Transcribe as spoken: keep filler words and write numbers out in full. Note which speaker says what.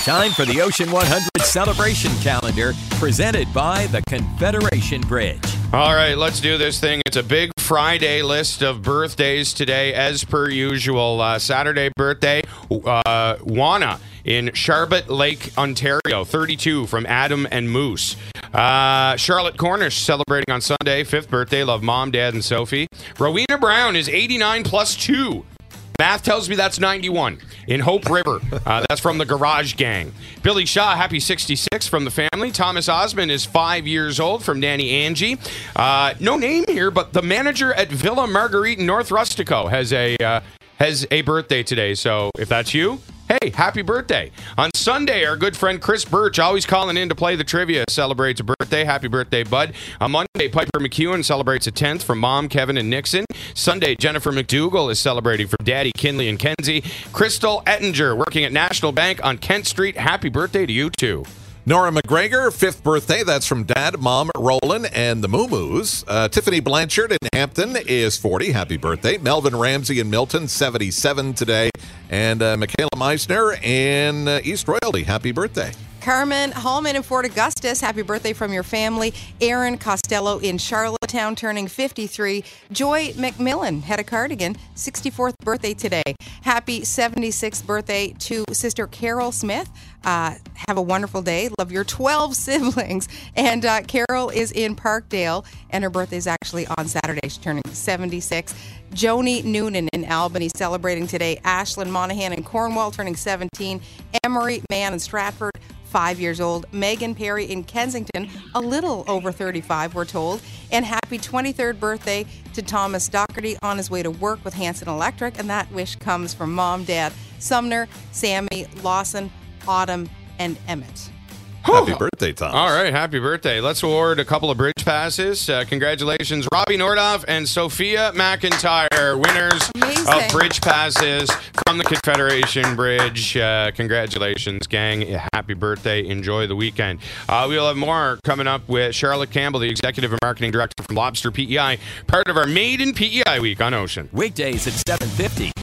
Speaker 1: Time for the Ocean one hundred Celebration Calendar, presented by the Confederation Bridge.
Speaker 2: All right, let's do this thing. It's a big Friday list of birthdays today, as per usual. Uh, Saturday birthday, uh, Juana in Charlotte Lake, Ontario, thirty-two, from Adam and Moose. Uh, Charlotte Cornish celebrating on Sunday, fifth birthday. Love Mom, Dad, and Sophie. Rowena Brown is eighty-nine plus two. Math tells me that's ninety-one. In Hope River, uh, that's from the Garage Gang. Billy Shaw, happy sixty-six from the family. Thomas Osmond is five years old from Nanny Angie. Uh, no name here, but the manager at Villa Marguerite in North Rustico has a uh, has a birthday today. So if that's you, hey, happy birthday. On Sunday, our good friend Chris Birch, always calling in to play the trivia, celebrates a birthday. Happy birthday, bud. On Monday, Piper McEwen celebrates a tenth from Mom, Kevin, and Nixon. Sunday, Jennifer McDougall is celebrating from Daddy, Kinley, and Kenzie. Crystal Ettinger, working at National Bank on Kent Street. Happy birthday to you, too.
Speaker 3: Nora McGregor, fifth birthday. That's from Dad, Mom, Roland, and the Moo-Moos. Uh, Tiffany Blanchard in Hampton is forty. Happy birthday. Melvin Ramsey in Milton, seventy-seven today. And uh, Michaela Meisner in uh, East Royalty. Happy birthday.
Speaker 4: Carmen Hallman in Fort Augustus, happy birthday from your family. Aaron Costello in Charlottetown, turning fifty-three. Joy McMillan had a cardigan, sixty-fourth birthday today. Happy seventy-sixth birthday to Sister Carol Smith. Uh, have a wonderful day. Love your twelve siblings. And uh, Carol is in Parkdale, and her birthday is actually on Saturday. She's turning seventy-six. Joni Noonan in Albany celebrating today. Ashlyn Monahan in Cornwall turning seventeen. Emery Mann in Stratford, five years old. Megan Perry in Kensington, a little over thirty-five, we're told. And happy twenty-third birthday to Thomas Doherty on his way to work with Hanson Electric. And that wish comes from Mom, Dad, Sumner, Sammy, Lawson, Autumn, and Emmett.
Speaker 3: Happy birthday, Tom.
Speaker 2: All right, happy birthday. Let's award a couple of bridge passes. Uh, congratulations, Robbie Nordoff and Sophia McIntyre, winners
Speaker 4: Amazing.
Speaker 2: of bridge passes from the Confederation Bridge. Uh, congratulations, gang. Happy birthday. Enjoy the weekend. Uh, we'll have more coming up with Charlotte Campbell, the Executive and Marketing Director from Lobster P E I, part of our Made in P E I Week on Ocean.
Speaker 1: Weekdays at seven fifty.